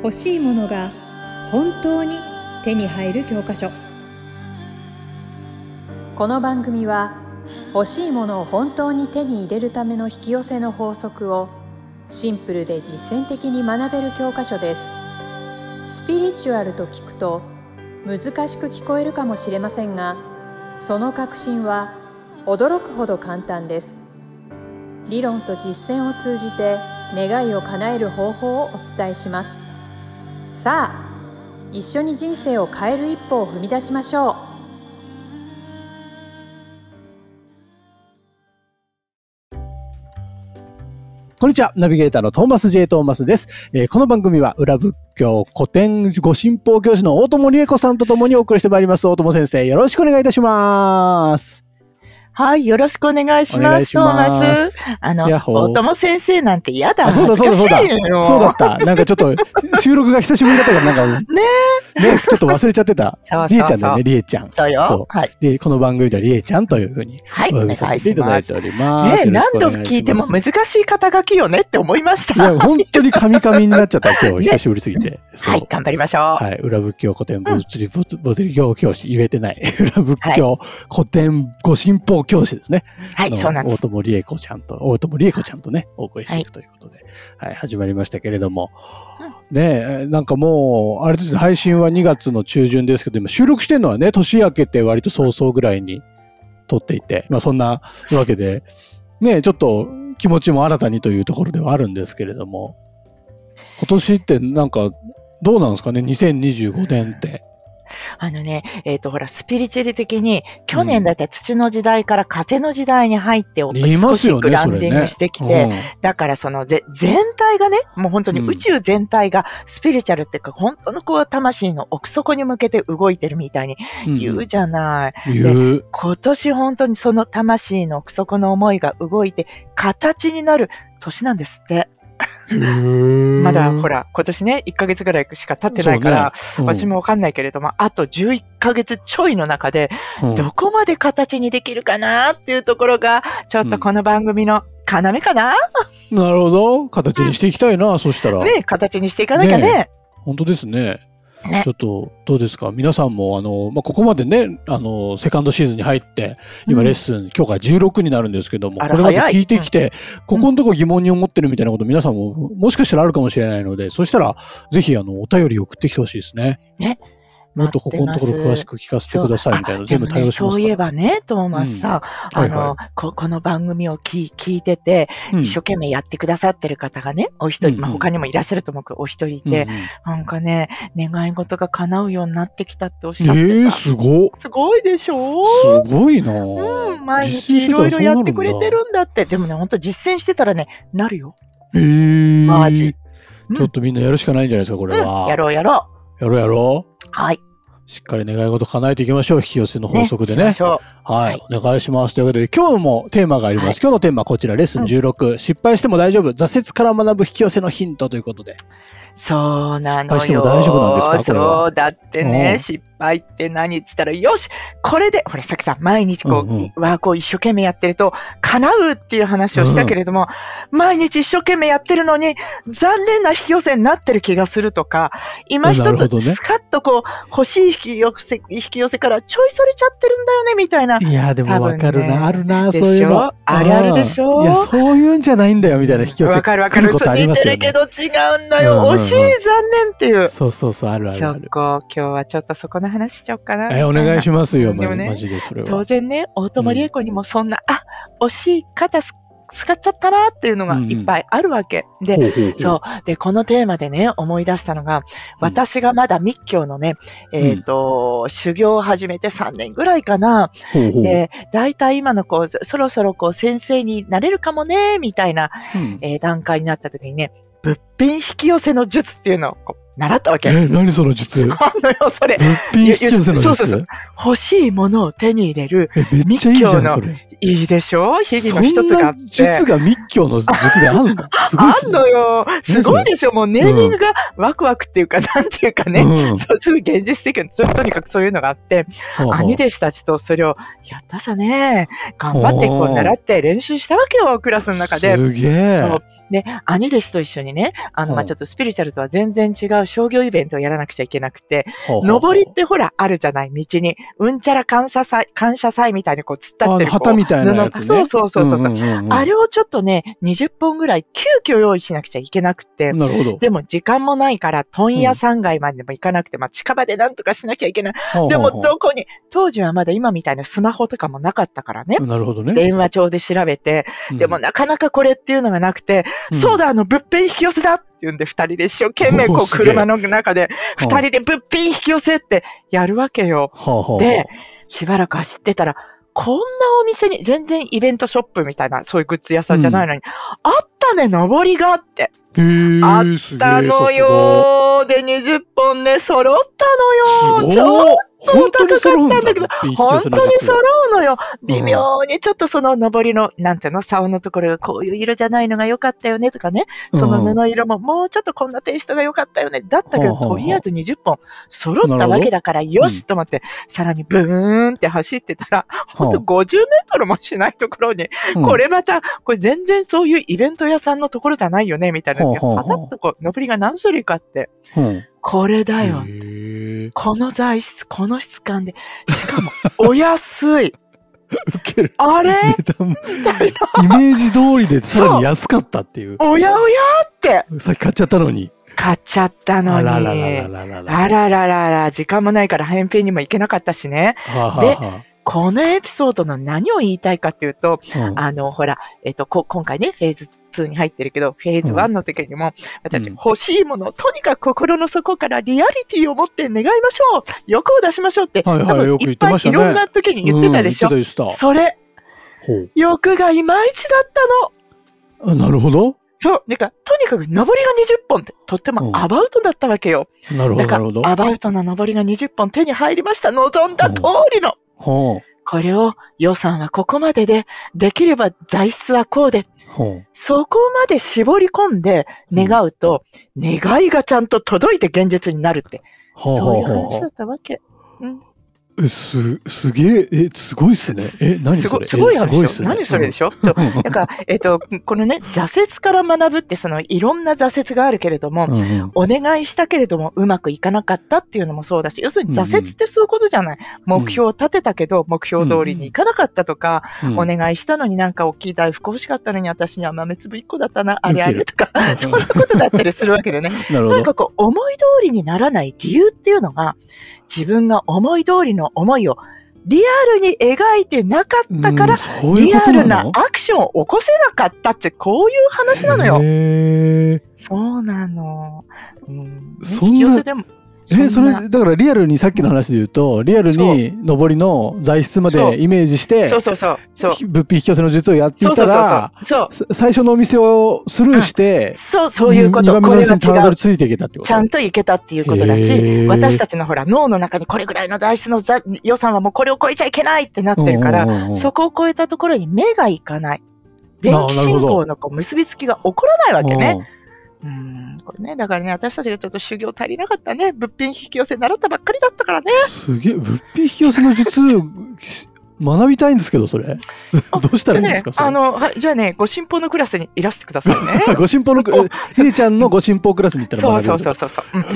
欲しいものが本当に手に入る教科書。この番組は欲しいものを本当に手に入れるための引き寄せの法則をシンプルで実践的に学べる教科書です。スピリチュアルと聞くと難しく聞こえるかもしれませんが、その核心は驚くほど簡単です。理論と実践を通じて願いを叶える方法をお伝えします。さあ、一緒に人生を変える一歩を踏み出しましょう。 こんにちは、ナビゲーターのトーマス J. トーマスです。この番組は裏仏教古典ご神宝教師の大友理恵子さんとともにお送りしてまいります。大友先生、よろしくお願いいたします。 はい、よろしくお願いします。トーマス。大友先生なんて嫌だ。 そうだ。そうだった。なんかちょっと、収録が久しぶりだったから、なんか、ね、ちょっと忘れちゃってた。りえちゃんだよね、りえちゃん。 そうよ。 そう。はい。で、この番組ではりえちゃんというふうに、お呼びさせていただいております。 ね、何度聞いても難しい肩書きよねって思いました。 いや、本当にカミカミになっちゃった、今日、久しぶりすぎて。 はい、頑張りましょう。 はい、裏仏教古典物理教教師、言えてない。裏仏教古典ご神宝教師ですね。 はい、そうなんです。 大友理恵子ちゃんとね、お送りしていくということで、はい、始まりましたけれども。ね、なんかもう、あれですね、配信は2月の中旬ですけど、今収録してるのはね、年明けて割と早々ぐらいに撮っていて、まあそんなわけで、ね、ちょっと気持ちも新たにというところではあるんですけれども、今年ってなんか、どうなんですかね、2025年って。 ほら、スピリチュアル的に、去年だったら土の時代から風の時代に入って、少しグランディングしてきて、だからその全体がね、もう本当に宇宙全体がスピリチュアルっていうか、本当のこう、魂の奥底に向けて動いてるみたいに言うじゃない。で、今年本当にその魂の奥底の思いが動いて、形になる年なんですって。まだほら、今年ね、1ヶ月ぐらいしか経ってないから、私もわかんないけれども、あと11ヶ月ちょいの中で、どこまで形にできるかなっていうところが、ちょっとこの番組の要かな。 なるほど。形にしていきたいな、そしたら。 ね、形にしていかなきゃね。 本当ですね。ちょっと、どうですか皆さんも、ここまでね、セカンドシーズンに入って、今レッスン、今日から16になるんですけども、これまで聞いてきて、ここのとこ疑問に思ってるみたいなこと皆さんも、もしかしたらあるかもしれないので、そしたら、ぜひ、お便り送ってきてほしいですね。ね。もっとここのところ詳しく聞かせてくださいみたいな、全部対応しますから。 そういえばね、トーマスさん、この番組を聞いてて、一生懸命やってくださってる方がね、お一人、他にもいらっしゃると思うけど、お一人いて、なんかね、願い事が叶うようになってきたっておっしゃってた。 すごい。 すごいでしょ？ すごいな毎日いろいろやってくれてるんだって。でもね、ほんと実践してたらね、なるよ。マジ。 ちょっとみんなやるしかないんじゃないですか、これは。 やろう。 やろう。 はい。 しっかり願い事叶えていきましょう。引き寄せの法則でね。 はい。 お願いします。ということで、今日もテーマがあります。今日のテーマはこちら、レッスン16。失敗しても大丈夫。挫折から学ぶ引き寄せのヒントということで。 そうなのよ。 失敗しても大丈夫なんですか？ そうだってね、失敗って何って言ったら、よしこれで、ほらさっきさ、毎日こう、ワークを一生懸命やってると、叶うっていう話をしたけれども、毎日一生懸命やってるのに、残念な引き寄せになってる気がするとか、今一つスカッとこう、欲しい引き寄せからちょいそれちゃってるんだよね、みたいな。 いや、でもわかるな、あるな、そういうの。 あるあるでしょ？ いや、そういうんじゃないんだよ、みたいな引き寄せ。 わかる。似てるけど違うんだよ。惜しい、残念っていう。 そう、ある。 そこ、今日はちょっとそこの話しちゃおうかな。 お願いしますよ、 でもね、 マジでそれは。 当然ね、大友理恵子にもそんな、惜しい肩使っちゃったなっていうのがいっぱいあるわけ。で、そう。で、このテーマでね、思い出したのが、私がまだ密教のね、修行を始めて3年ぐらいかな。で、だいたい今のこう、そろそろこう、先生になれるかもね、みたいな、段階になった時にね、物品引き寄せの術っていうのを習ったわけ。 何その術？ あんのよ、それ。 物品引き寄せの術？ そう。欲しいものを手に入れる、 密教の、 いいでしょ？日々の一つがあって。 術が密教の術であるの？すごいっすね。 あんのよ。すごいでしょ？もうネーミングがワクワクっていうか、なんていうかね。そういう現実的な、とにかくそういうのがあって、兄弟子たちとそれを、やったさね、頑張ってこう習って練習したわけよ、クラスの中で。 すげえ。 そう。で、兄弟子と一緒にね、ちょっとスピリチュアルとは全然違う商業イベントをやらなくちゃいけなくて、 ほうほうほう登りってほら、あるじゃない、道に。うんちゃら感謝祭みたいにこう、突っ立ってる。 旗みたいなやつね。 そうそうそうそう。 んんんんあれをちょっとね、20本ぐらい急遽用意しなくちゃいけなくて。 なるほど。 でも時間もないから、問屋3階までも行かなくて、まあ近場でなんとかしなきゃいけない。でもどこに、当時はまだ今みたいなスマホとかもなかったからね。 なるほどね。 電話帳で調べて、でもなかなかこれっていうのがなくて、そうだ、物品引き寄せだって言うんで、二人で一生懸命こう車の中で、二人で物品引き寄せってやるわけよ。で、しばらく走ってたら、こんなお店に、全然イベントショップみたいな、そういうグッズ屋さんじゃないのに、あったね、上りがって。あったのよー。で、20本ね、揃ったのよー。 本当に揃うんだけど、 本当に揃うのよ。微妙にちょっとその上りの、なんていうの、竿のところがこういう色じゃないのが良かったよねとかね。その布色ももうちょっとこんなテイストが良かったよね。だったけど、とりあえず20本揃ったわけだから、よしと思って、さらにブーンって走ってたら、ほんと50メートルもしないところに、これまた、これ全然そういうイベント屋さんのところじゃないよね、みたいな。パタッとこう、上りが何種類かあって、これだよ。この材質、この質感で、しかも、お安い。あれみたいな。 イメージ通りでさらに安かったっていう。 おやおやって。 さっき買っちゃったのに。 買っちゃったのに。あらららら、時間もないから返品にも行けなかったしね。で、このエピソードの何を言いたいかっていうと、ほら、今回ね、フェーズ2に入ってるけど、フェーズ1の時にも、私、欲しいものをとにかく心の底からリアリティを持って願いましょう、欲を出しましょうって、 よく言ってましたね。 いろんな時に言ってたでしょ。それ、欲がいまいちだったの。 なるほど。 そう。だから、とにかく、上りが20本って、とってもアバウトだったわけよ。 なるほど、なるほど。 アバウトな上りが20本手に入りました。望んだ通りの。これを予算はここまでで、できれば材質はこうで、そこまで絞り込んで願うと、願いがちゃんと届いて現実になるって、そういう話だったわけ。 すげえ、すごいっすね。何それ？ すごい話でしょ？何それでしょ？そう。なんか、このね、挫折から学ぶって、いろんな挫折があるけれども、お願いしたけれどもうまくいかなかったっていうのもそうだし、要するに挫折ってそういうことじゃない。目標を立てたけど、目標通りにいかなかったとか、お願いしたのになんか大きい大福欲しかったのに私には豆粒1個だったな、あれあれとか、そんなことだったりするわけでね。なんかこう、思い通りにならない理由っていうのが、自分が思い通りの思いをリアルに描いてなかったから、リアルなアクションを起こせなかったって、こういう話なのよ。そうなの。引き寄せでも。 それ、だからリアルにさっきの話で言うと、リアルに上りの材質までイメージして、物品引き寄せの術をやっていたら、最初のお店をスルーして、 そういうこと。 これが違う。ついていけたってこと。 ちゃんといけたっていうことだし、私たちのほら、脳の中にこれぐらいの材質の予算はもうこれを超えちゃいけないってなってるから、そこを超えたところに目がいかない。電気信号の結びつきが起こらないわけね。これね、だからね、私たちがちょっと修行足りなかったね。物品引き寄せ習ったばっかりだったからね。 すげえ、物品引き寄せの術、学びたいんですけど、それ。どうしたらいいんですか、 じゃあね、ご神宝のクラスにいらしてくださいね。 ご神宝の、ひでちゃんのご神宝クラスに行ったら学べる。 そう。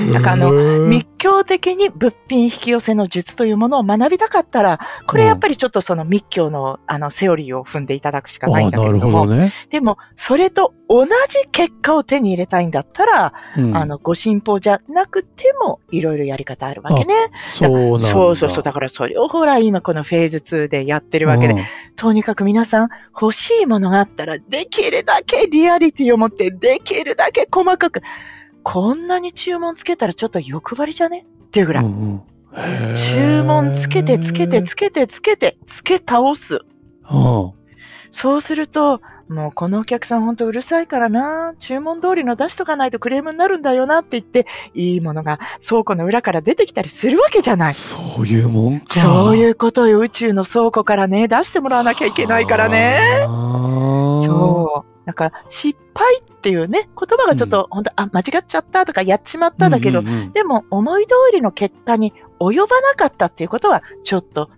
だから密教的に物品引き寄せの術というものを学びたかったら、これやっぱりちょっとその密教のセオリーを踏んでいただくしかないんだけれども、でも、それと同じ結果を手に入れたいんだったら、ご神宝じゃなくても、いろいろやり方あるわけね。そう。だからそれをほら、今このフェーズ2でやってるわけで、とにかく皆さん欲しいものがあったらできるだけリアリティを持ってできるだけ細かく、こんなに注文つけたらちょっと欲張りじゃねっていうぐらい、注文つけて倒す。そうするともうこのお客さんほんとうるさいからな、注文通りの出しとかないとクレームになるんだよなって言って、いいものが倉庫の裏から出てきたりするわけじゃない。 そういうもんか。 そういうことよ。宇宙の倉庫からね、出してもらわなきゃいけないからね。そう。なんか失敗っていうね、言葉がちょっと本当、間違っちゃったとかやっちまっただけど、でも思い通りの結果に及ばなかったっていうことはちょっと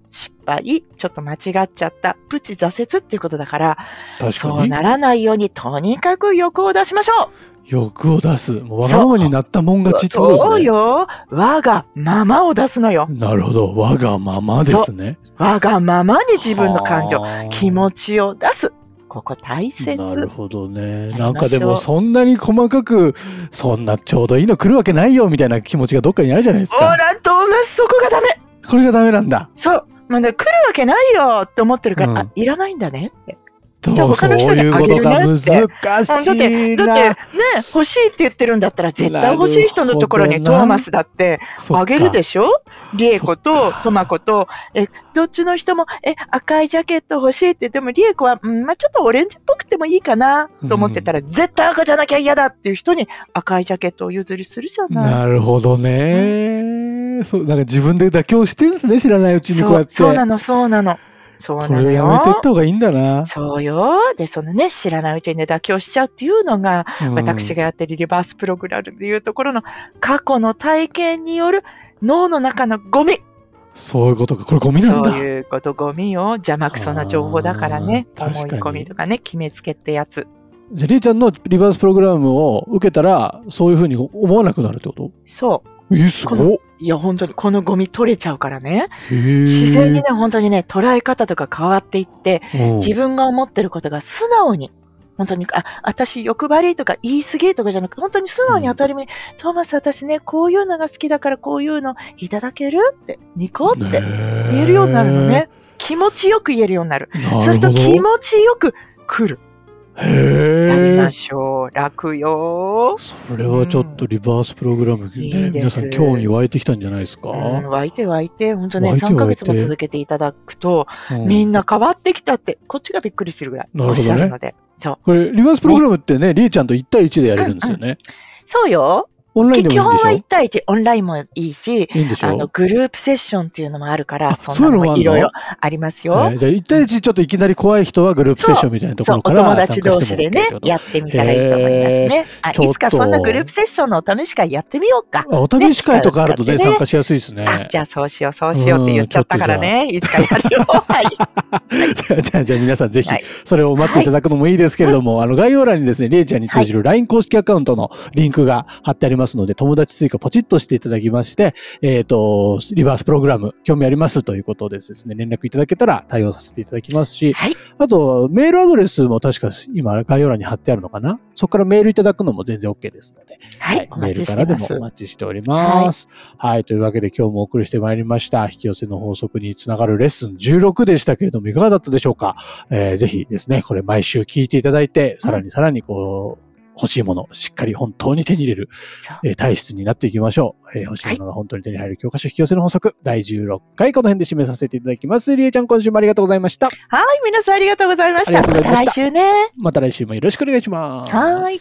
失敗、ちょっと間違っちゃった、プチ挫折っていうことだから、 確かにそうならないようにとにかく欲を出しましょう。 欲を出す。もうわがままになったもん勝ちってことですね。 そうよ。我がままを出すのよ。 なるほど。我がままですね。 我がままに自分の感情、気持ちを出す。ここ大切。 なるほどね。なんかでもそんなに細かく、そんなちょうどいいの来るわけないよみたいな気持ちがどっかにあるじゃないですか。 ほら、トーマス、そこがダメ。 これがダメなんだ。 そう。まあね、来るわけないよって思ってるから、いらないんだねって。 じゃあ他の人にあげるねって。難しいな。 だってね、欲しいって言ってるんだったら絶対欲しい人のところにトーマスだってあげるでしょ。リエコとトマコと、どっちの人も、赤いジャケット欲しいって、でもリエコは、まあちょっとオレンジっぽくてもいいかなと思ってたら、絶対赤じゃなきゃ嫌だっていう人に赤いジャケットを譲りするじゃない。 なるほどね。そう、なんか自分で妥協してんすね、知らないうちにこうやって。 そうなの。そうなのこれやめていった方がいいんだな。 そうよ。で、そのね、知らないうちに妥協しちゃうっていうのが、私がやってるリバースプログラムでいうところの過去の体験による脳の中のゴミ。 そういうことか。これゴミなんだ。 そういうこと、ゴミよ。邪魔くそな情報だからね。思い込みとかね、決めつけってやつ。 じゃあ、りえちゃんのリバースプログラムを受けたら、そういうふうに思わなくなるってこと？ そう。 すごい。 いや、本当に、このゴミ取れちゃうからね。自然にね、本当にね、捉え方とか変わっていって、自分が思ってることが素直に、本当に、私欲張りとか言い過ぎとかじゃなくて、本当に素直に当たり前に、トーマス私ね、こういうのが好きだからこういうのいただけるって、ニコって言えるようになるのね。気持ちよく言えるようになる。そうすると気持ちよく来る。やりましょう。楽よ。 それはちょっとリバースプログラムね、皆さん興味湧いてきたんじゃないですか？ 湧いて、本当ね、3ヶ月も続けていただくと、みんな変わってきたって、こっちがびっくりするぐらいおっしゃるので。そう。 これ、リバースプログラムってね、りえちゃんと1対1でやれるんですよね。 そうよ。 オンラインでもいいんでしょ？ 基本は1対1、オンラインもいいし、グループセッションっていうのもあるから、そんなのもいろいろありますよ。 じゃあ1対1ちょっといきなり怖い人はグループセッションみたいなところからお友達同士でね、やってみたらいいと思いますね。いつかそんなグループセッションのお試し会やってみようか。 お試し会とかあるとね、参加しやすいですね。 じゃあそうしようって言っちゃったからね、いつかやるよ。はい。 じゃあ皆さんぜひ、それを待っていただくのもいいですけれども、概要欄にですね、りえちゃんに通じる LINE 公式アカウントのリンクが貼ってありますので、友達追加ポチッとしていただきまして、リバースプログラム興味ありますということでですね、連絡いただけたら対応させていただきますし、あと、メールアドレスも確か今概要欄に貼ってあるのかな？そこからメールいただくのも全然 OK ですので、メールからでもお待ちしております。はい、というわけで今日もお送りしてまいりました、引き寄せの法則につながるレッスン16でしたけれども、いかがだったでしょうか？ぜひですね、これ毎週聞いていただいて、さらに欲しいもの、しっかり本当に手に入れる、体質になっていきましょう。欲しいものが本当に手に入る教科書引き寄せの法則、第16回、この辺で締めさせていただきます。りえちゃん、今週もありがとうございました。 はい、皆さんありがとうございました。また来週ね。 また来週もよろしくお願いします。 はい。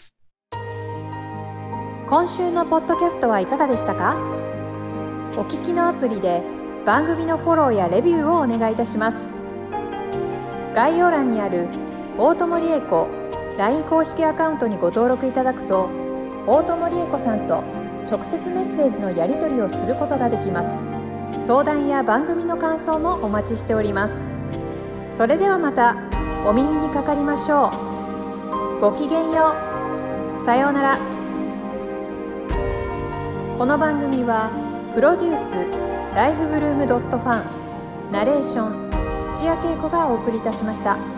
今週のポッドキャストはいかがでしたか？お聞きのアプリで番組のフォローやレビューをお願いいたします。概要欄にある大友理恵子LINE 公式アカウントにご登録いただくと、大友理恵子さんと直接メッセージのやり取りをすることができます。相談や番組の感想もお待ちしております。それではまたお耳にかかりましょう。ごきげんよう。さようなら。この番組はプロデュースライフブルームドットファン、ナレーション土屋恵子がお送りいたしました。